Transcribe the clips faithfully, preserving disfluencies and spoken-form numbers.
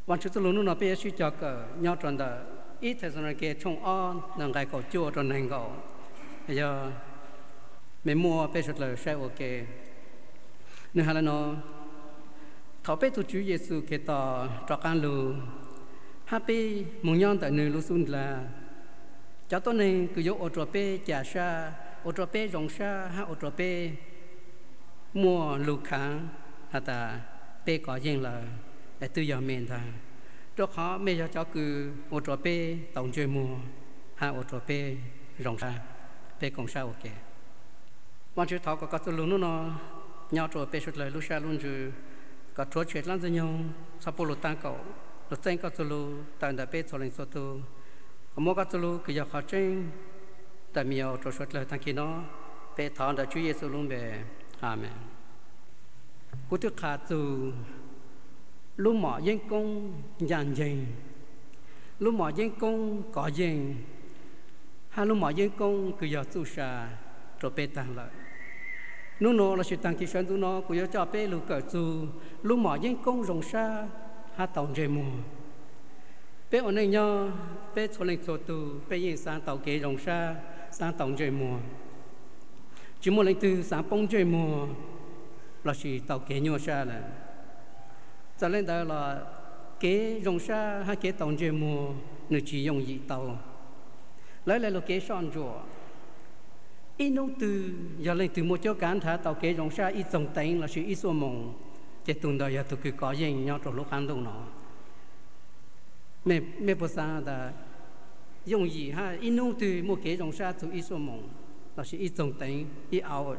วันชุดลุนนอเปียชิจากยอดจนเดอีเทศนาเกชงอ้อนนังไก่ก่อจั่วจนแหงก่อเยอะไม่มัวไปชุดเลยใช่โอเคเนื้อหาแล้วเนาะเขาไปตุจูเยซูเกต่อตระการลูฮาปีมงย้อนแต่เนื้อลูสุนละเจ้าตัวหนึ่งคือยกอตรเป้จ่าชาอตรเป้จงชาฮะอตรเป้มัวลูกขังฮะตาเป้ก่อยิงเลยไอ้ตัวยาเมนท่าตัวเขาไม่ยอมจะคืออตรเป้ตองเจมัวฮะอตรเป้จงชาเป้กงชาโอเควันที่เขาก็ก็จะรู้นู่นเนาะยอดตัวเป้ชุดเลยลูกชาลุนจูก็ทัวร์เชิดล้านจะยงสับปะรดตั้งเก่าลูกเจ้งก็จะรู้แต่เด็กเป้ชลิงสุดตัวก็มั่วก็จะรู้คืออยากเขาเจ้งแต่มีเอาตัวชุดเลยทั้งกินเนาะเป้ถอนแต่ช่วยเยซูลุงเบอาเมนกูจะขาดสู่ลูกหมอยังคงยันยิงลูกหมอยังคงก่อยิงฮาลูกหมอยังคงคืออยากสู้ชาตัวเป้ต่างเลยนู่นโนเราสิตังกิฉันตัวโนกูอยากจะเป้ลูกเกิดสู่ลูกหมอยังคงรงชาฮาตองเจมัวเป้อันนี้เนาะเป้ชนเล็กโซตูเป้ยิงสารเต่าเกยรงชาสารตองเจมัวจิมัวเล็กตือสารปงเจมัวเราสิเต่าเกยยัวชาเลยจะเล่นได้ละเกยรงชาฮาเกยตองเจมัวนึกจียงยีเต่าแล้วเลยเราเกยซ้อนจัวอีนู้ตืออย่าเล่นตือมัวเจ้าการท้าเต่าเกยรงชาอีจงเต็งเราสิอีสัวมงเจตุนดอยตุคือก่อยิงยอดตัวลูกขันตรงเนาะไม่ไม่ภาษาแต่ยงยีฮะอีนู้ตือมัวเกยรงชาตัวอีสัวมงเราสิอีจงเต็งอี hours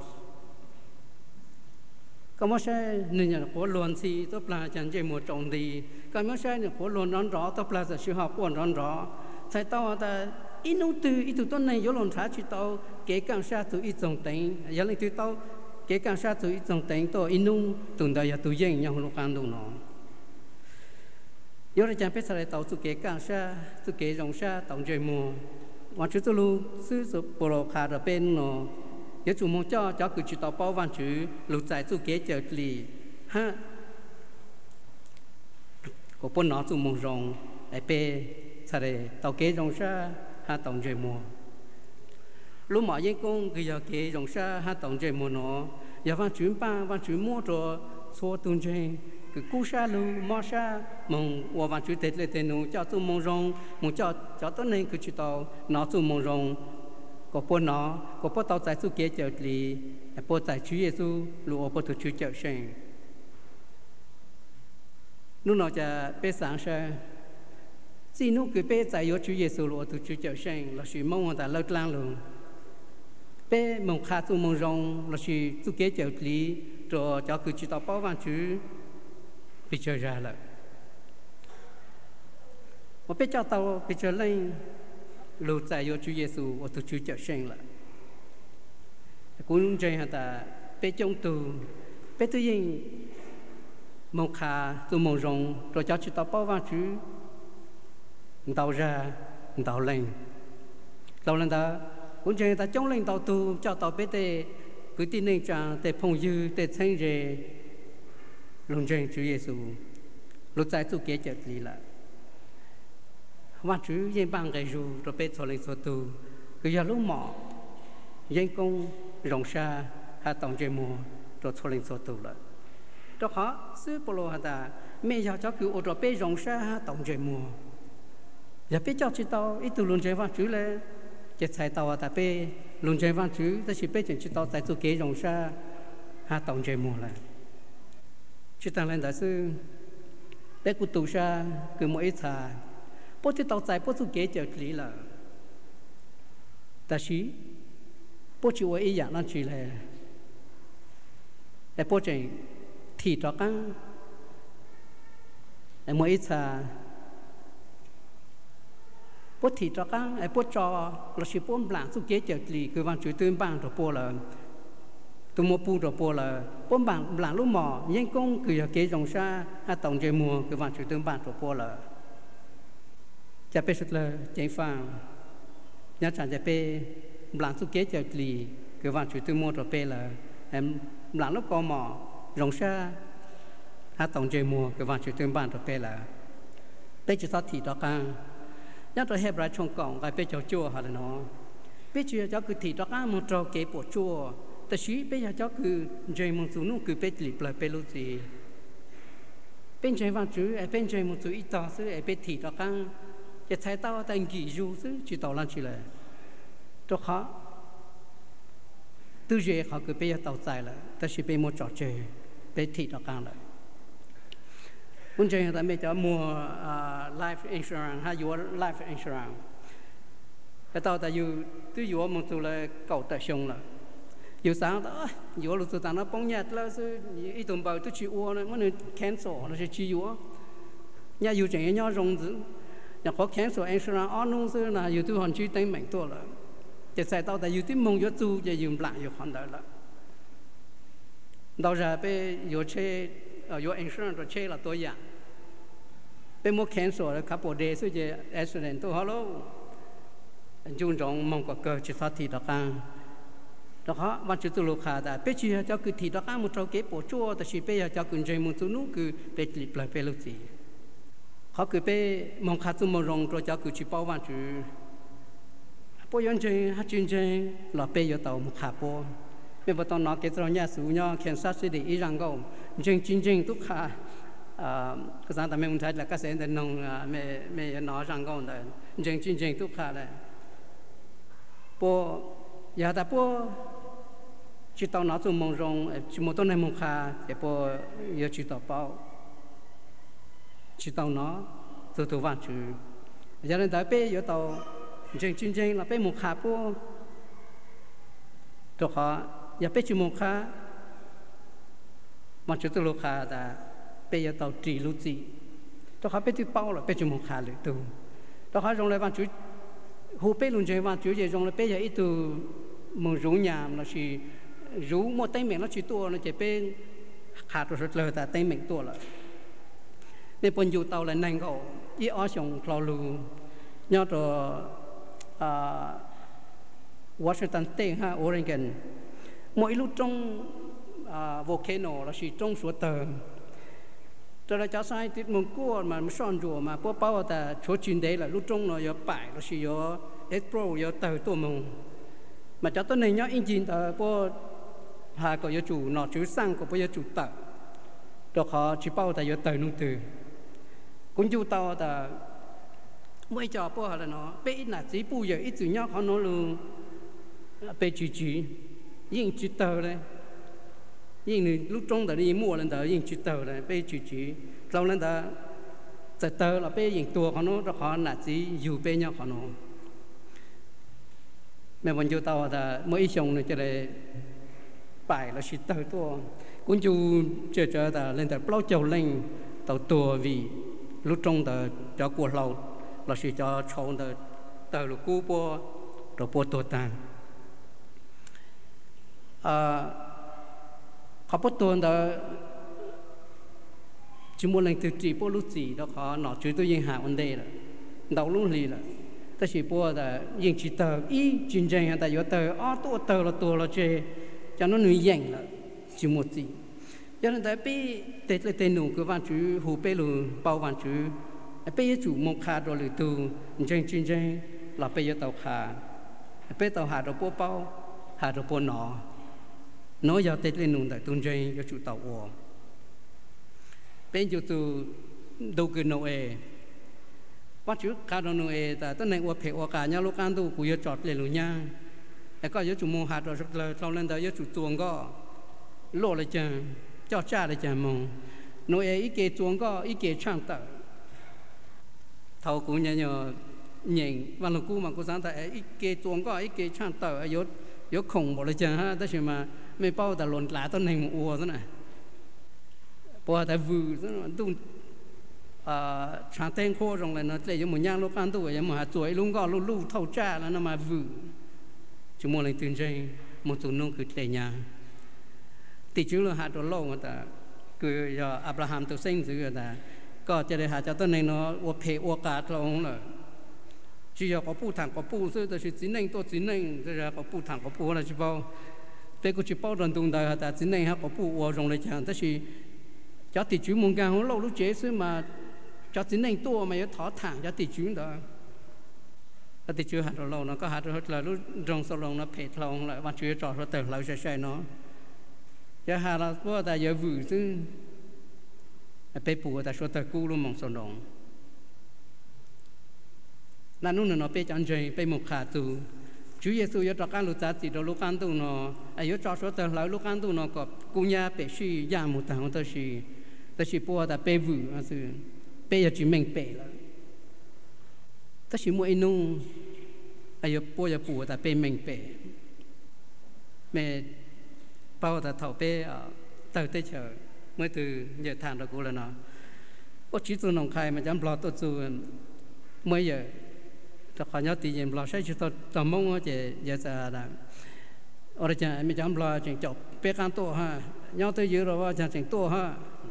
ก็ไม่ใช่หนึ่งอย่างหัวล้วนสีตัวปลาจันเจมัวจงดีก็ไม่ใช่หนึ่งหัวล้วนร้อนร้อตัวปลาจะชื่อหอบอ้วนร้อนร้อใช้ตัวแต่อีนู้ตืออีตัวต้นในยลนท้าชิโตเกี่ยกังชาตัวอีจงเต็งยังเลยตัวโตเกี่ยกังชาตัวอีจงเต็งตัวอีนู้ตุนได้ยาตัวยิ่งยังลูกการดูเนาะยอดจันเป็นสายตัวตัวเกี่ยกังชาตัวเกี่ยจงชาตองเจมัววันชุดตัวลูซื้อสุโปรคาร์เป็นเนาะยจู่มองจ้าจ้าคือจุดต่อป้อวันชื่อลูกใจจู่เก๋เจอลีฮะก็ปนหนอจู่มองรงไอเป้สระเต่าเก๋รงชาฮะตองเจมัวลูกหมอยังคงคืออยากเก๋รงชาฮะตองเจมัวเนาะอยากวันชื่อป้าวันชื่อมัวตัวชัวตุนเจคือกู้ชาลูมอชามองว่าวันชื่อเด็ดเลยเตนูจ้าจู่มองรงมองจ้าจ้าต้นนี้คือจุดต่อหนอจู่มองรงก็ปนเนาะก็ปนต่อใจสู้เกจเจอลีปนใจชื่อเยซูลูกปนถูกชื่อเจ้าเชงนู่นเราจะเป็นสังเชสินู่คือเป็นใจยศชื่อเยซูลูกถูกชื่อเจ้าเชงเราชื่อมองแต่เลิกล้างลงเป็นมองขาดตัวมองรงเราชื่อสู้เกจเจอลีตัวเจ้าคือจุดต่อป้อวันชื่อพิจารณาละว่าเป็นเจ้าเตาพิจารณาลูกใจยศชื่อเยซูว่าตัวชื่อเจ้าเชงละคุณใจฮะแต่เป็นจงตูเป็นตัวยิ่งมองขาตัวมองรงตัวเจ้าชื่อต่อป้อว่าชื่อดาวราดาวเล่งดาวเล่งแต่คุณใจแต่จงเล่งดาวตูเจ้าต่อเป็นแต่คือที่หนึ่งจางแต่พงยืแต่เชงเจลุงใจชื่อเยซูลูกใจตัวเกจิลีละวันชื่อยังบางใจอยู่ตัวเป็นส่วนเล็กส่วนตัวคืออย่าลุ่มหมอยังคงรงชาหาตองเจมัวตัวส่วนเล็กส่วนตัวละตัวเขาซื้อโปโลหาตาไม่อยากจะคือตัวเป็นรงชาหาตองเจมัวอย่าไปเจ้าชิโตอีตัวลุงใจวันชื่อเลยจะใช้ตัวแต่เป็นลุงใจวันชื่อแต่ชิเป็นชิโตใส่ตัวเกรงชาหาตองเจมัวเลยชิตังเล่นแต่ซื้อเป็นกุตุชาคือโมอิชาพวกที่ต่อใจพวกสุเกจเจอคลีละแต่ชีพวกที่ว่าอีอย่างนั้นชีเลยแต่พวกที่ที่ต่อกันไอ้โมอิชาพวกที่ต่อกันไอ้พวกจอเราชีพวกหลังสุเกจเจอคลีคือวันจุดตื่นบ้านตัวพวกเลยตัวโมปูตัวพวกเลยพวกบางหลังลูกหมอยังคงคือเกจงชาหาตองเจมัวคือวันจุดตื่นบ้านตัวพวกเลยจะเป็นสุดเลยเจงฟังยักษ์ฉันจะเป็นหลังสุเกจเจอคลีคือวันจุดตื่นมัวตัวเปเลยแอมหลังลูกกอหมอรงชาหาตองเจมัวคือวันจุดตื่นบ้านตัวเปเลย bây giờ sao thì đó cả nhớ tôi hẹp lại trong cổng cái bây giờ chua hả nó bây giờ cháu cứ thì đó cả một trò kế bộ chuaแต่ชีbây giờ cháu cứ chơi một số nụ cứ bây lì lại bây lúc gì bên chơi văn chữ ở bên chơi một số ít tao xứ ở bên thì đó cảจะใช้เต้าแต่งกี่ยูซื้อจีต่อลันชีเลยตัวเขาตู้เจเขาคือไปยังเต้าใจเลยแต่ชีไปมัวจอดเจไปที่ต่อกันเลยคุณเจแต่ไม่จะมัว life insurance ฮะอยู่ life insurance แต่ต่อแต่อยู่ตู้อยู่มันตัวเลยเก่าแต่ชงเลยอยู่sáng đóอยู่lúcตัวต่างnó bóng nhạt làซื้ออีตุ่มเบาตู้ชีวัวเลยมันเนี่ย cancel เราจะชีวัวnhàอยู่อย่างนี้รองจื้ออย่างเขา cancel insurance อ๋อนู่นซื้อนะอยู่ที่หันชีตั้งเหม่งตัวเลยจะใส่ต่อแต่อยู่ที่มงอยู่ตู้จะยืมหลังอยู่คนเดียวละเราจะไปอยู่เช่อยู่ insurance ตัวเช่ละตัวอย่างเป็นโม cancel แล้วครับพอเดย์ซื้อจะ accident ตัวฮัลโหลจุนจงมองก็เกิดจิตสัตย์ต่อกันđó họวันจุดลูกค้าแต่เป็นชีเจ้าคือที่ดอกอ้ามุตรเก็บปวดชั่วแต่ชีเป็นเจ้าคือใจมุตุนู้คือเป็นลิบเลยเป็นลูกจีเขาคือเป็นมองขาดตัวมองรงตัวเจ้าคือชีเป้าวันจุปวดยันใจฮัจจินใจเราเป็นอยู่ต่อมุขาปวเป็นประตูนอกเกตรเนี่ยสูงเนี่ยเขียนสัตว์สิริอีรังก็จริงจริงจริงทุกขาก็สั่งแต่ไม่มุ่งใช้แล้วก็เสียแต่นงไม่ไม่นอรังก็เลยจริงจริงจริงทุกขาเลยปวดอยากแต่ปวดchỉ tao nói cho mong rong chỉ một tuần này mong khá để po giờ chỉ tao bao chỉ tao nói từ từ vạn chữ giờ nên tại bé giờ tao chân chân chân là bé mong khá po đó họ giờ bé chỉ mong khá mà chỉ từ lúc khá là bé giờ tao chỉ lúc gì đó họ bé chỉ bao là bé chỉ mong khá được từ đó họ rong lại vạn chữ hồ bé luôn chơi vạn chữ giờ rong lại bé giờ ít từ mong rong nhà là chỉ rú một tay mình nó chỉ tua nó chỉ bênขาดตัวเลยแต่tay mình tua lại nên bọn du tàu lại nhanh gạo ý ở trong lò lù nhớ rồi Washington State ha Oregon mỗi lúc trong volcano là chỉ trong suốt tờ rồi là cháu sai tiết mông cua mà nó son rùa mà bố bao ta chỗ chuyên đấy là lúc trong nó có bài nó chỉ có explore có tờ tua mông mà cháu tôi này nhớ engine tờ bố hà có yếu chủ nọ chữ sang có yếu chủ tờ đó họ chỉ bao tại yếu tờ nung từ cũng chủ tàu ta mấy trò bố là nó bé là chỉ bù giờ ít chữ nhau họ nói luôn bé chữ chữ những chữ tờ đây những lúc trong ta đi mua lên ta những chữ tờ đây bé chữ chữ lâu lên ta tại tờ là bé những tua họ nói đó họ là chỉ dù bé nhau họ nói mẹ bọn chủ tàu ta mấy chồng này cho lại bài là chỉ tờ tua cũng chú chờ chờ ta lên ta bao châu lên tàu tua vì lúc trong ta cho cuộc lâu là chỉ cho chọn ta tờ là cú po rồi po tua ta à họ po tua ta chỉ muốn lên từ chỉ po lúc gì đó họ nọ chú tôi yên hạ vấn đề là đầu lúc gì là ta chỉ po ta yên chỉ tờ ý chuyên tranh ta có tờ ó tua tờ là tua là chơi cho nó nuôi dành là chỉ một gì cho nên tại bây tết là tên nụ cứ van chú hồ bê lù bao van chú bây giờ chủ mong khá rồi lử tu chân chân chân là bây giờ tàu khá bây tàu hà rồi bố bao hà rồi bố nọ nói giờ tết lên nụ tại tuần chân cho chủ tàu ổ bây giờ tu đâu cứ nô ê van chú khá rồi nô ê tại tân này ổ phê ổ cả nhau lúc ăn tu cũng giờ chọt lên lù nhaไอ้ก็ยศจุมงหาตัวเลยเราเล่นแต่ยศจุจวงก็โลเลยจังเจ้าจ้าเลยจังมงโนเออีเกจวงก็อีเกช่างเตอเท่ากูเนี่ยเนี่ยหญิงวันลูกกูมากูสั่งแต่อีเกจวงก็อีเกช่างเตอยศยศคงบอกเลยจังฮะแต่ชิมาไม่เป้าแต่หล่นหลาต้นหนึ่งอัวซะหน่อยพอแต่วืซะหน่อยตุ้งช่างเต้งโคตรเลยนะเลยยังหมุนย่างลูกกันตัวยังหมุนหาสวยลุงก็ลูกลูกเท่าจ้าแล้วนะมาวืchúng mua lên tuyên truyền một số nông cứ tệ nhà thì chúng là hạt đồ lâu mà ta cứ giờ Abraham tự sinh rồi ta có cho nên hạt cho tôi này nó ô phê ô cả lâu rồi chỉ giờ có phụ thằng có phụ rồi ta chỉ chính nên tôi chính nên rồi giờ có phụ thằng có phụ là chỉ bao bây giờ chỉ bao đoàn tung đời ta chính nên ha có phụ ô rong lại chẳng ta chỉ cho thì chúng muốn càng lâu lúc chế xưa mà cho chính nên tua mà thọ thẳng cho tỷ chuyến đó tỷ chưa hạt rồi lâu nó có hạt rồi là lúc rong sau lâu nó phết lòng lại và chưa trò rồi từ lâu sẽ sẽ nó giờ hạt là bữa ta giờ vừa chứ bé bùa ta số ta cũ luôn mong sau lòng là lúc nó bé chăn chơi bé một khả tu Chúa Giêsu giờ cho các lũ cha chỉ đó lúc ăn tu nó ai giờ cho số từ lâu lúc ăn tu nó có cú nhà bé suy già một tháng tới suy tới suy bùa ta bé vừa à sư bé giờ chỉ mình bé là ta chỉ mỗi nung ai giờ bùa giờ bùa ta bé mình bé mẹ bao ta thầu bé từ tới chờ mới từ giờ thằng đó cũng là nó có chỉ tôi nông khai mà dám lo tôi tôi mới giờ ta khỏi nhớ tiền em lo sai chỉ tôi tôi mong chị giờ giờ là ở đây chẳng mình dám lo chuyện chọc bé can to ha nhau tới giờ rồi chẳng chuyện to ha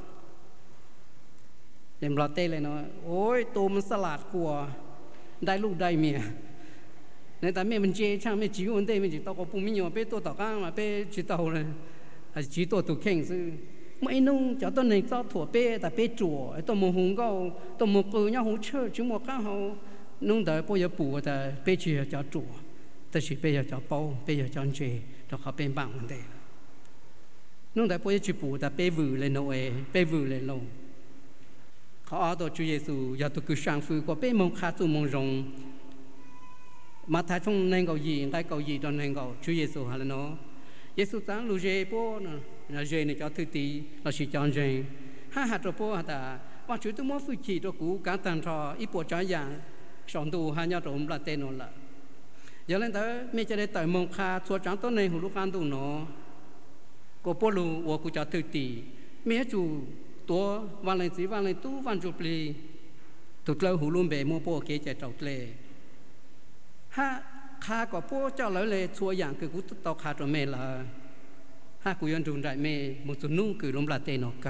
em lo tê lên nó ôi tôm salad của đại lục đại miền nên ta mình chơi chẳng mình chỉ vấn đề mình chỉ tao có bún mì nhỏ bé to tao cá mà bé chỉ tao này chỉ to tụ khen sư mấy nung cho tôi này cho thua bé ta bé chùa tôi muốn hùng cao tôi muốn cười nhau hùng chơi chúng một cái hậu nung đời bây giờ bùa ta bé chỉ cho chùa ta chỉ bây giờ cho bao bây giờ cho chơi cho họ bên bằng vấn đề nung đời bây giờ chỉ bùa ta bé vừa lên nồi bé vừa lên nồi họ ở đó Chúa Giêsu giờ tôi cứ sang phu có bé mong khát tôi mong rong mà thái trong nên cầu gì cái cầu gì trong nên cầu Chúa Giêsu hay là nó Giêsu sáng lu dê po là dê này cho thứ tí là chỉ cho dê ha hạt rồi po hạt và Chúa tôi muốn phu chỉ cho cú cá tàn trò ít bộ trái dạng sòng tu hai nhau trộm là tên nó là giờ lên tới mấy cái đấy tại mong kha xua trắng tối nay hụt lúc ăn tu nó có po lu và cú cho thứ tí mấy chủตัววันเลยสิวันเลยตู้วันจุปลีถูกเล่าหูลุ่มเบมัวโป้เกจเจ้าเล่ฮะข้าก็โป้เจ้าเลยเลยชัวอย่างคือกูต่อขาตัวเมล่ะฮะกูยันดูได้เมมุสุนุ่งคือลมลาเตนอกา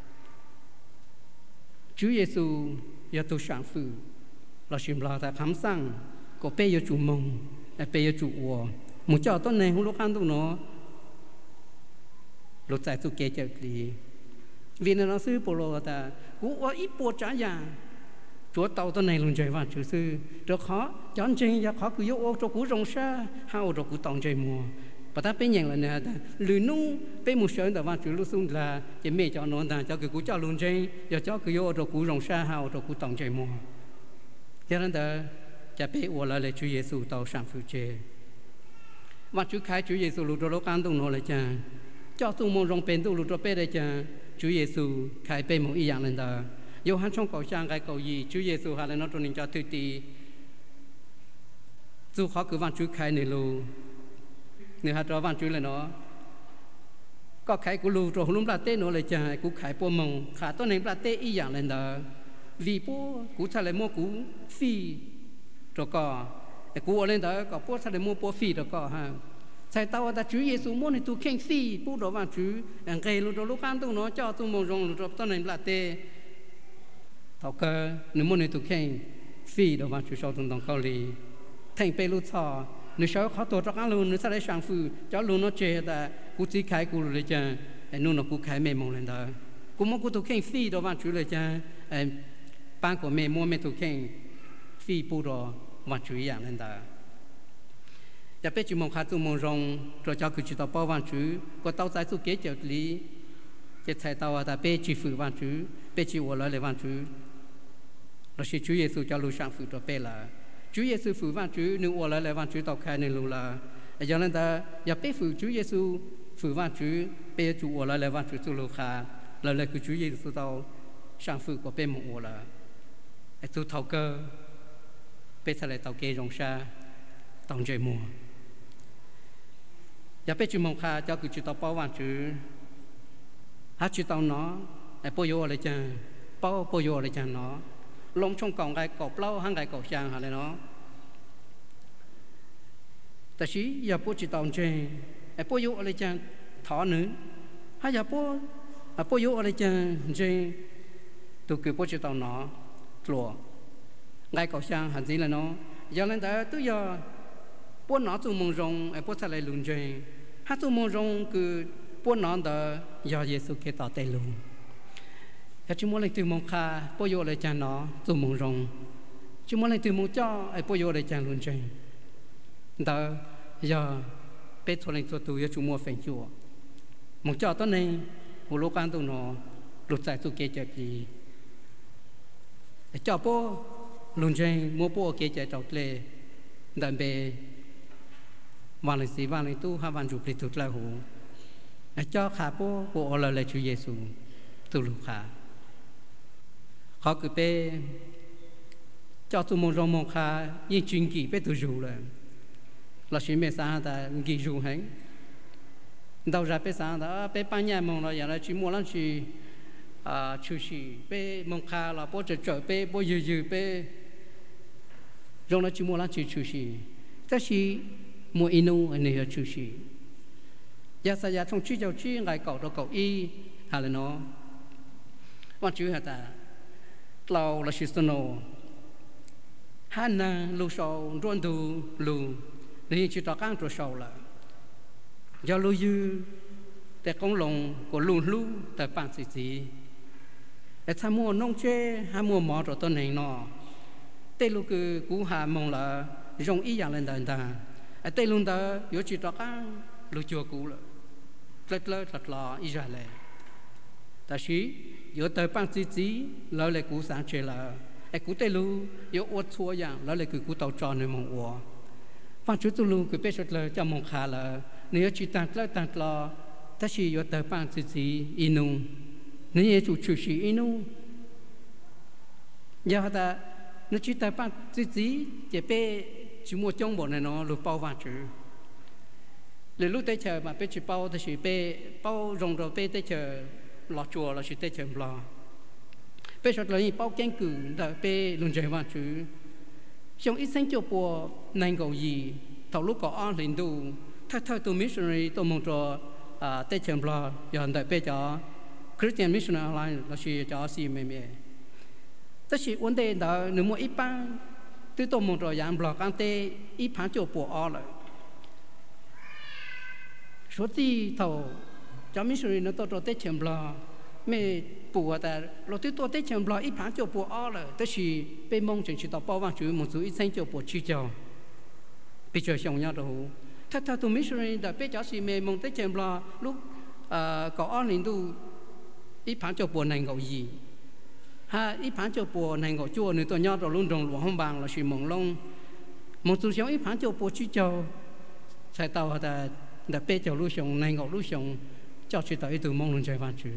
Chúa Giêsuยาตุสังฟืเราชิมลาแต่คำสั่งก็เปยจูมงแต่เปยจูวัวมุเจ้าต้นในหูลูกอันตุเนาะรถใจสุเกจเจ้าลีvì nó sư bồ lô ta cú ở ít bộ trả nhà chúa tàu tên này luôn chơi vào chủ sư rồi khó chọn chơi giờ khó cứ yếu cho cú rong xa hao rồi cú tòng chơi mùa và ta bên nhận là nè ta lười nung bên một sợi là vào chủ lúc xuống là chỉ mẹ cho nó ta cho cái cú cho luôn chơi giờ cho cứ yếu rồi cú rong xa hao rồi cú tòng chơi mùa cho nên taจะไปอวดอะไรChúa Giêsu tàu sang phụ chơi và Chúa khai Chúa Giêsu lúc đó can tung nó lại cha cho tung mong rong bên tu lúc đó bên đây cha Chúa Giêsu khai bên một ý dạng lên đó, yêu hắn trong cầu sang cái cầu gì Chúa Giêsu hay là nó trong những cho thứ tí, dù khó cứ van Chúa khai này luôn, nếu hắn cho van Chúa là nó, có khai của lu rồi lúc là tết nó lại chạy, cũng khai po mông, khaiตัวnày là tết ý dạng lên đó, vì po cũng thay lại mua cũng phi, rồi có, cũng lên đó có po thay lại mua po phi rồi có ha. Sai tao ta Chúa Giêsu muốn tu khen phi, bố đó van Chúa, anh kể lúc đó lúc ăn tu nó cho tu mong rong lúc đó tao này là tê, thảo cơ, nếu muốn tu khen phi đó van Chúa sau tuần đồng cao lì, thành pe lúc thọ, nếu sau khó tổ chức ăn luôn, nếu sau đấy sang phu, cho luôn nó chơi ta, cú chỉ khai cúเลยจ้ะ, anh nuôi nó cú khai mẹ mong lên đó, cú muốn cú tu khen phi đó van Chúaเลยจ้ะ, anh ban của mẹ mua mẹ tu khen phi bố đó van Chúa dạng lên đó. giờ bây giờ mong khát tu mong rong rồi cho cứ chỉ tao bao van chú có tao giải tu kế trợ lý cái thay tao ta bây chỉ phụ van chú bây chỉ ở lại lấy van chú rồi sẽ Chúa Giêsu cho lưu sang phụ cho bây là Chúa Giêsu phụ van chú nếu ở lại lấy van chú tao khai nên lưu là giờ nên ta giờ bây phụ Chúa Giêsu phụ van chú bây chú ở lại lấy van chú tu lưu khai là lấy cứ Chúa Giêsu tao sang phụ của bây một ở là tu thầu cơ bây giờ lại tao kế rong xa tòng chơi mùa giờ bây giờ mong khá cho cứ chỉ tao bao van chú hát chỉ tao nó ai bao nhiêu lại chăng bao bao nhiêu lại chăng nó lông trong còng cái cọp lâu hang cái cọp chàng hả lại nóแต่ชี้อย่าพูดจิตตองเจไอ้พูดยุอะไรจังถอนหนึ่งถ้าอย่าพูดไอ้พูดยุอะไรจังเจตัวคือพูดจิตตองเนาะกลัวไงก็ช่างหันสิเลยเนาะอย่าเล่นแต่ตัวอย่าพูดเนาะตัวมงรงไอ้พูดอะไรลุงเจถ้าตัวมงรงคือพูดเนาะแต่อย่าเยซูเกต่อเตลุง cái chúng muốn lên từ mong kha bố yo lại chàng nó từ mong rong chúng muốn lên từ mong cho ai bố yo lại chàng luôn chơi đó giờ bé thôi lên số tuổi giờ chúng mua phèn chùa mong cho tối nay hồ lô can tụ nó lụt giải tụ kế chạy gì cho bố luôn chơi mua bố kế chạy đầu lệ đàn bè vàng lịch sử vàng lịch tu hai vàng chụp lịch thực là hồ cho khá bố bố là lệ Chúa Giêsu từ lúc khá họ cứ bé cho tụi mình rong mong khá yên chuyên kỳ bé từ dù là là chuyện mẹ sáng ta kỳ dù hết đầu ra bé sáng ta bé ban nhà mong là giờ là chỉ mua lắm chỉ à chú sĩ bé mong khá là bố trợ trợ bé bố dư dư bé rong là chỉ mua lắm chỉ chú sĩ tất sĩ mua inu anh ấy chú sĩ giờ sao giờ trong chú cháu chú ngày cậu đó cậu y hay là nó quan chú hả ta lâu là sự sân nổ hắn na lu sầu ruộng tu lu nên chỉ tao căng rồi sầu là do lu dưแต่công lòng của lu lu tại bản gì gì để tham mua nông chế ham mua mỏ rồi tôn hành nọ tây lu cứ cú hà mong là dùng ý dạng lên đàn ta tây lu ta yếu chỉ tao căng lu chùa cũ là lết lết lật lò ý ra lệ ta sĩ yếu tại bản gì gì lâu lại cú sáng chế là ai cú tây lu yếu uất xua dạng lâu lại cứ cú tàu trònในmong uấtฟังชุดตุลูคือเป็นชุดเลยจะมองขาละเนื้อชีตังแล้วตังลอถ้าชีอยู่แต่ปังจีจีอินุเนื้อจุชุชีอินุยาแต่เนื้อชีแต่ปังจีจีจะเป็นชิมัวจงบ่เนี่ยเนาะหรือเป้าฟังชุดหรือลูกเตเชอมาเป็นชิเป้าแต่ชีเป็นเป้ารงเราเป็นเตเชอหล่อจัวเราชีเตเชอหล่อเป็นชุดเลยเป้าแก่งกือแต่เป็นลุงใจฟังชุดtrong ít sinh cho bộ ngành cầu gì thầu lúc có an liền đủ thay thay từ missionary từ mong cho tây trường bờ hiện tại bây giờ Christian Missionary Alliance là chỉ cho xí mềm mềm tất nhiên vấn đề đó nếu mà ít ban từ từ mong cho dạng bờ căng tây ít phán cho bộ an rồi số gì thầu cho missionary nó to cho tây trường bờ mẹ bùa ta lo tới tôi tới chừng lo ít phán cho bùa o là tới khi bên mong chừng chỉ tao bao vàng chú một số ít sinh cho bùa chi cho bây giờ xong nhau rồi thật thật tụi missionary đã bây giờ gì mẹ mong tới chừng lo lúc có on liền tu ít phán cho bùa này ngầu gì ha ít phán cho bùa này ngầu chua nữa tôi nhau rồi luôn đồng luôn không bằng là chỉ mong long một số sống ít phán cho bùa chi cho sai tao ta đã bây giờ lúc xong này ngầu lúc xong cho chỉ tao ít từ mong luôn chơi vàng chú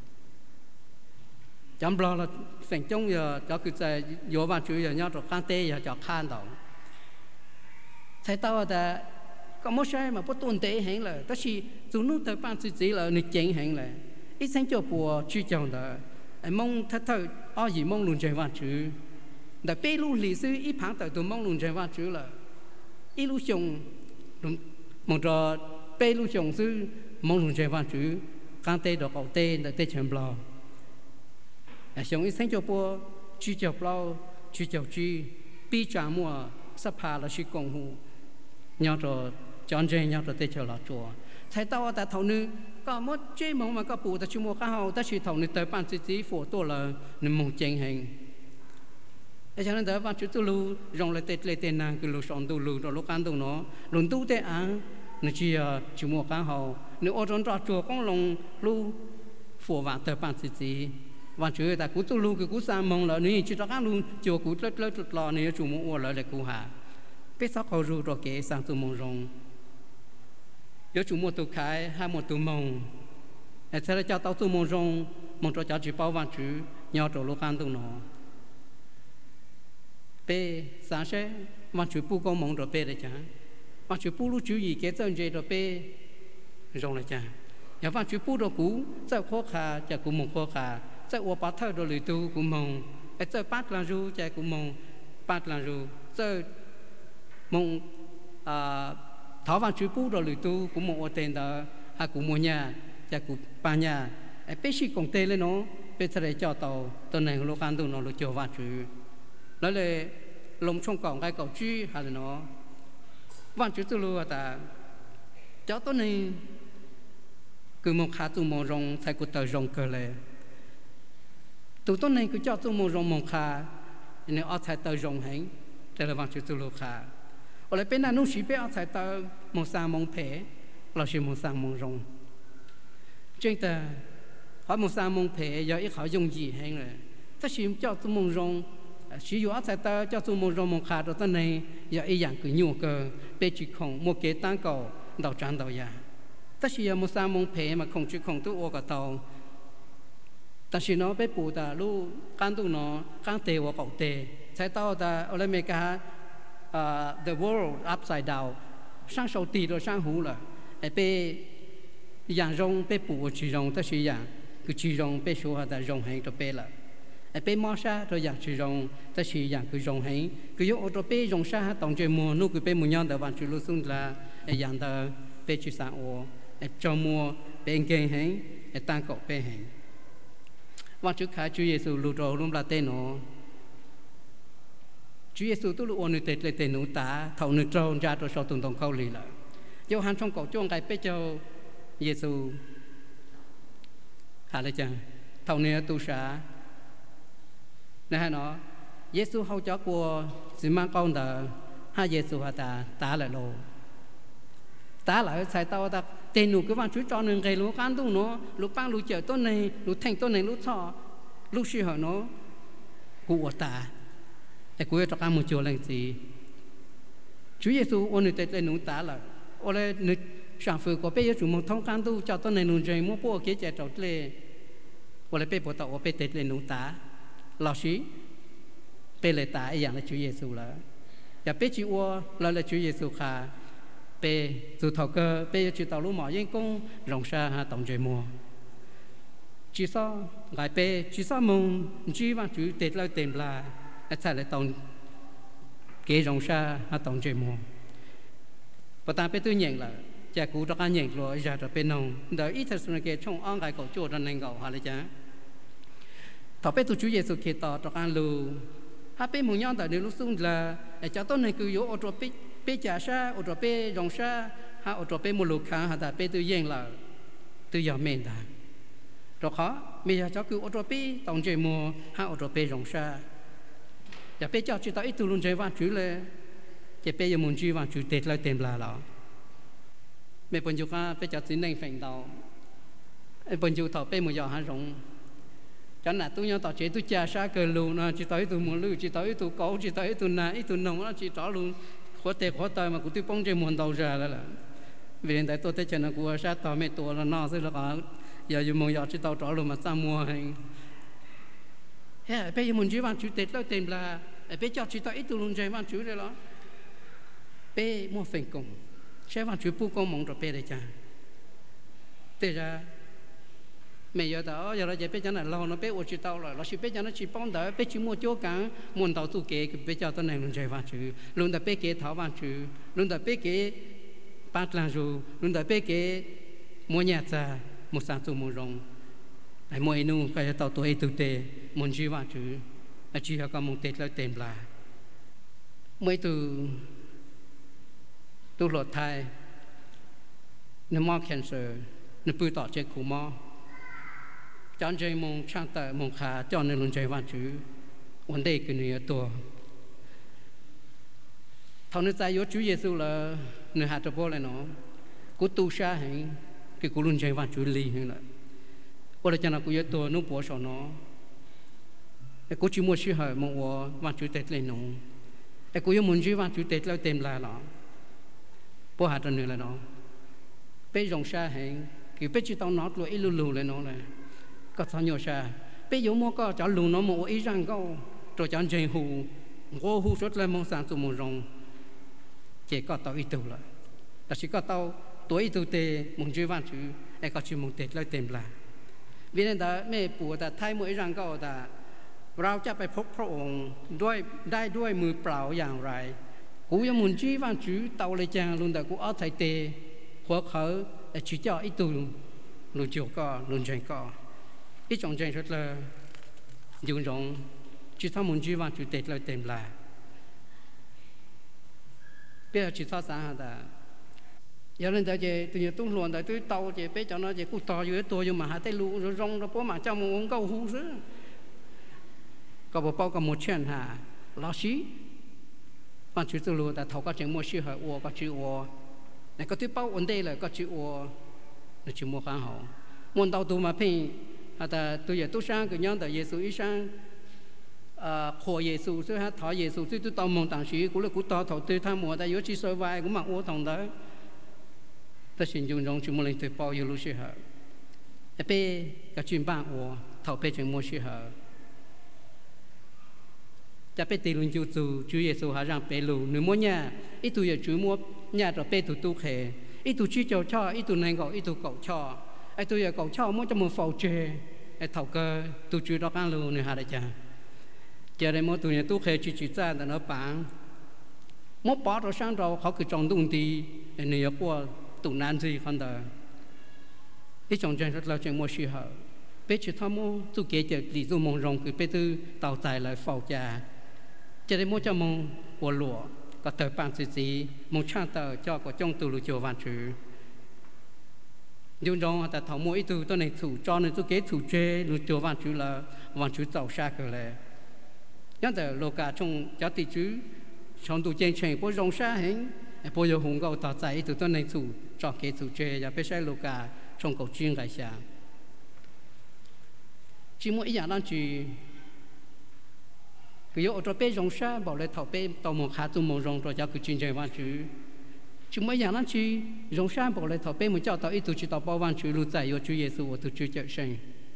chấm lo là thành trong giờ cho cứ tại vô vào chủ giờ nhau rồi can tê giờ cho khan đầu thấy tao là có một sai mà bất tuân tế hẹn là tất nhiên chúng nó tới ban chỉ chỉ là nịch chén hẹn là ít sáng cho bùa truy chồng đó anh mong thật thật ở gì mong luôn chơi vào chủ đã bê lu lý sư ít phán tại tụi mong luôn chơi vào chủ là ít lu chồng mong cho bê lu chồng sư mong luôn chơi vào chủ can tê được cậu tê để tê chấm lo xong ít sinh cho bố chú chào bao chú chào chú bi trả mua sắp hà là chú công hù nhau rồi chọn chơi nhau rồi tê chờ là chùa thấy tao ta thầu nữ có một chơi mong mà có bù ta chú mua cá hậu ta chỉ thầu nữ tới ban chỉ chỉ phổ tổ là nữ mong chênh hình cho nên tới ban chú tu lu rong lại tê lê tê nàng cứ lu sòng tu lu rồi lúc ăn tu nó luôn tu tê ăn nữ chỉ chú mua cá hậu nữ ở trong trò chùa con lòng lu phổ vạn tới ban chỉ chỉ và chú ta cú tu lu cái cú sa mong là nếu chỉ cho các lu chiều cú lết lết lết lò nếu chú mua lại là cú hà biết saoเขารู้rồi kể sang tu mong rong nếu chú mua tu khai hay mua tu mong để thế là cho tao tu mong rong mong cho cháu chỉ bao vàng chú nhau rồi lúc ăn tu nó bé sáng sẽ vàng chú bu con mong rồi bé đấy chả vàng chú bu lu chú gì cái chân gì rồi bé rong lại chả nhà vàng chú bu rồi cú sao khó khà chả cú mong khó khà在我把头都里头古梦，哎，在八兰路在古梦，八兰路在梦啊，台湾全部都里头古梦我听到，啊古梦呀，在古班呀，哎，必须讲对了喏，别出来教导，到那个路干都喏路教完去，แล้วเลยลมช่องกล่องไก่เก่าจี้อะไรเนาะวันจุดตัวรู้แต่เจ้าตัวนี้คือมองขาตัวมองรงใส่กุฏเตอร์รงเกลือ tụ tôn này cứ cho tụ mông rong mông khá nên ở thái tờ rong hành để là vang chữ tụ lô khá ở lại bên nào nung chỉ bên ở thái tờ mông sang mông phế là chỉ mông sang mông rong trên tờ hỏi mông sang mông phế giờ ít họ dùng gì hay rồi ta chỉ cho tụ mông rong chỉ dụ ở thái tờ cho tụ mông rong mông khá rồi tôn này giờ ý dạng cứ nhiều cơ bên chỉ không một cái tăng cầu đầu tràn đầu ya ta chỉ là mông sang mông phế mà không chỉ không tụ ô cả tàu ta chỉ nó bé bù ta lu can tu nó can tê và cậu tê sai tao ta ở đây mấy cái the world upside down sang sầu tì rồi sang hú là bé dạng rong bé bù chỉ rong ta chỉ dạng cứ chỉ rong bé số ta rong hành cho bé là bé mò sa rồi dạng chỉ rong ta chỉ dạng cứ rong hành cứ yếu cho bé rong sa tổng chơi mùa nu cứ bé mùa nhon ta bạn chỉ lu xuống là dạng ta bé chỉ sang ô cho mùa bé kinh hành tăng cậu bé hànhวันจุดขาจุยสูลูโรลุมลาเตโนจุยสูตุลูอนุเตเลเตนุตาเท่านึกโจนจาตัวชอตุนตรงเขาลีละโยฮันช่องเก่าจ้วงไก่เปเจ้าเยซูหาเลยจังเท่านี้ตูชานะฮะเนาะเยซูเขาจะกลัวสิมาก้อนเดอให้เยซูหาตาตาเลยโลตาหลายใส่เตาตาเตนูก็ว่าช่วยจอหนึ่งไงรู้การตู้เนาะรู้ปังรู้เจอต้นในรู้แทงต้นในรู้ท่อรู้ชื่อเหรอเนาะกูอดตาแต่กูจะการมุจโจลังสีช่วยเยซูโอนึกแต่หนูตาละโอเลยนึกสั่งฝึกก็ไปเยซูมองท้องการตู้เจ้าต้นในหนูใจมั่วพวกเกจิจอดเลยโอเลยไปปวดตาโอไปเตะหนูตาเราชี้ไปเลยตาไอ้อย่างนั้นช่วยเยซูละอย่าไปจีวัวเราเลยช่วยเยซูค่ะbé từ thầu cơ bé chỉ tàu lúa mỏ yên công rong xa ha tổng chơi mua chỉ sao gái bé chỉ sao mông chỉ vào chú tết lại tiền là tại lại tổng kế rong xa ha tổng chơi mua và ta bé tôi nhận là cha cũ cho anh nhận rồi giờ rồi bé nông đợi ít thời gian kia trong ăn gái cậu chuột ra nên cậu hà lấy chả thầu bé tôi chú Giêsu kia tỏ cho anh lưu ha bé muốn nhau tại nếu lúc xuống là cho tôi này cứ yếu ô tô bé bé trả sa ô tô bé rong sa ha ô tô bé mua lúa khá ha ta bé tôi yên là tôi giờ mình ta rồi khó bây giờ cháu cứ ô tô bé tổng chơi mua ha ô tô bé rong sa giờ bé cho chỉ tao ít tu luôn chơi văn chữเลยจะbé giờ muốn chơi văn chữ tết lại tiền là đó mấy bên chụp ha bé cho xin nên phèn đầu bên chụp thọ bé mua giờ ha rong cho nên tôi nhớ tao chế tôi trả sa cờ lù nó chỉ tới tôi mua lù chỉ tới tôi cố chỉ tới tôi nà ít tôi nông nó chỉ trả luôn khó tệ khó tơi mà cũng tôi bông chơi muốn đầu ra là vì hiện tại tôi thấy chuyện là của sát tao mấy tuổi là nó sẽ là có giờ dùng muốn giờ chỉ tao trả luôn mà sao mua hay bây giờ muốn chỉ bán chữ tếtแล้วtiền là bây giờ chỉ tao ít tôi luôn chơi bán chữ rồi đó bây mua phèn cùng chơi bán chữ bu công mong rồi bây đây cha bây giờ mấy giờ đó giờ là giờ bây giờ là lâu nó bây giờ chỉ tao rồi nó chỉ bây giờ nó chỉ bông đỡ bây chỉ mua chỗ cảng muốn tao tu kế bây giờ tao này luôn chơi vào chữ luôn đợi bây kế tháo vào chữ luôn đợi bây kế bắt làm dù luôn đợi bây kế mua nhà ra một sáng tu mua rong ai mua inu cái tao tuổi tu tê muốn chơi vào chữ ai chỉ có một tết là tiền là mấy từ tu lột thai nó mắc cancer nó bự tỏ trên củ mò chọn chơi mông sang tờ mông khá chọn nên luôn chơi văn chữ vấn đề cái nàyตัวthằng nó tại yếu Chúa Giêsu là người hạt cho bố lại nó cú tu sa hay cái cú luôn chơi văn chữ li hay là bố lại cho nó cú yếuตัวnó bố sọ nó cái cú chỉ mua chữ hỏi mong wo văn chữ tết lên nó cái cú yếu muốn chữ văn chữ tết lại tìm là nó bố hạt cho người là nó bé rong sa hay cái bé chỉ tao nói rồi ít lù lù lại nó này có sao nhiều sao bây giờ mua có cháu lùn nó mua ít răng câu rồi cháu chơi hù ngô hù suốt lên mong sang tụi mong rong chỉ có tao ít tuổi rồi là chỉ có tao tuổi ít tuổi tê mong chơi văn chữ ai có chữ mong tết lại tìm là vì nên ta mẹ bùa ta thay mỗi răng câu taเราจะไปพบพระองค์ด้วยได้ด้วยมือเปล่าอย่างไรกูยังมุ่งชี้วันชื่อเตาเลยจังลุนแต่กูเอาไทยเตะหัวเขาแต่ชี้เจ้าอีตูลุนจิ๋วก็ลุนใจก็ít trong tranh rất là dùng rong chỉ thao muốn chỉ vào chủ tịch là tìm là bây giờ chỉ thao sáng hả ta giờ lên tới chị từ nhiều tung luồn tới tới tàu chị bé cho nó chị cụ to dưới tôi nhưng mà hai tay lũ rồi rong rồi bố mà trong một câu hú chứ có bộ bao có một chuyện hà lão sĩ bạn chú tôi luôn đã thấu có chuyện mua sĩ hỏi ô có chữ ô này có thứ bao ổn đây là có chữ ô là chữ mua kháng hậu muốn đầu tư mà pin à ta tôi giờ tôi sang cái nhóm tại Giêsu ý sang à khổ Giêsu rồi ha thọ Giêsu rồi tôi tao mong tặng sĩ cũng là cũng tao thọ tôi tham mua ta yếu chỉ soi vai cũng mặc ô thòng đó ta xin dùng trong chữ mua lên tôi bao nhiêu lúc sĩ hỏi cái bé cái chuyện bạn ô thọ bé chuyện mua sĩ hỏiจะไปตีลุนจูจูจูเยซูหารังเปลูหรือมั่วเนี่ยอีตัวอย่าจูมั่วเนี่ยตัวเปตัวตู้เขอีตัวชี้เจ้าช่ออีตัวนั่งก็อีตัวเก่าช่อไอตัวอย่าเก่าช่อมั่วจะมั่วเฝ้าเจไอเท่าก็ตัวจูดอกกันลูเนี่ยหาได้จ้ะจะได้มั่วตัวเนี่ยตู้เขจีจีจ้าแต่เนื้อปังมั่วปอเราสร้างเราเขาคือจงดุงดีไอเนี่ยกว่าตัวนั้นสิคนเดียวอีจงใจเราจะมั่วชี้เหรอเป้จะทำมั่วตัวเกจะดีตัวมองรงคือเป้ตัวเต่าใจเลยเฝ้าจ่าจะได้มั่วจะมองหัวหลัวก็เติบปานสีสีมองช่างเติบเจ้าก็จ้องตัวลูกโจวันชื่อยุ่งยงแต่ถอมั่วอีตัวตัวในถูจอในตัวเกถูเจลูกโจวันชื่อละวันชื่อเต่าชาเกิดเลยยันแต่โลกาชงจะติดชื่อชงตัวเจงเชงพวกรงชาเห็นพวกโยหงก็ต่อใจอีตัวตัวในถูจอเกถูเจอย่าไปใช้โลกาชงก็จีนไก่ชาchỉ mỗi dạng đang chỉ cái yếu cho bé rong sa bảo lại thảo bé tàu một khá tụ một rong rồi cho cái chuyên gia văn chữ chỉ mỗi dạng đang chỉ rong sa bảo lại thảo bé một cháu tàu ít tụ chỉ tàu bao văn chữ lưu giải yếu chữ Giêsu tụ chữ chợ sinh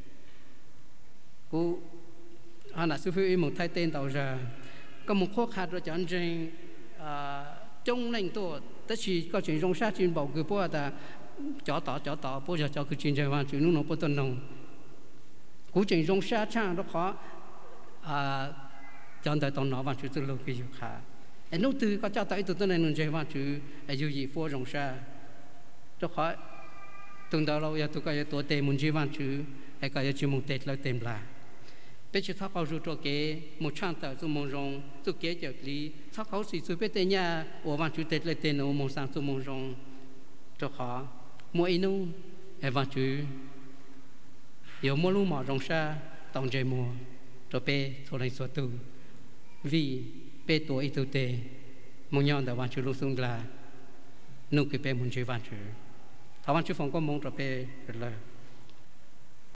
cú anh là sư phụ một thay tên tàu ra có một khó khăn rồi cho anh riêng trong lãnh tổ tất chỉ có chuyện rong sa chuyên bảo cứ bao ta cho tỏ cho tỏ bao giờ cho cái chuyên gia văn chữ nó nó bao tuần nông cú trình rong xa trang đó khó à chọn tới tàu nó và chữ từ lâu cái gì khác anh nấu từ có cho tới từ từ này nông chơi và chữ ai dù gì phô rong xa đó khó từng đó lâu giờ tôi coiตัวเต็มมุ่งจีวันchữ ai coi chữมุ่งเต็มแล้วเต็มละเป็นchữ tháoเขารู้ตัวเก๋มุ่งช่างแต่ตัวมุ่งรองตัวเก๋เจอลีtháoเขาสิสุดเป็นเตียนโอ้วันchữเต็มเลยเต็มโอ้มุ่งสร้างตัวมุ่งรองđó khóมุ่งอินูไอ้วันchữ yếu mua lu mỏ rong sa tòng trời mùa rồi pe thôi lên số tu vì pe tuổi tu tê một nhon đã van chữ lu sung là nụ cười pe muốn chơi van chữ thảo van chữ phòng có mong rồi pe rồi là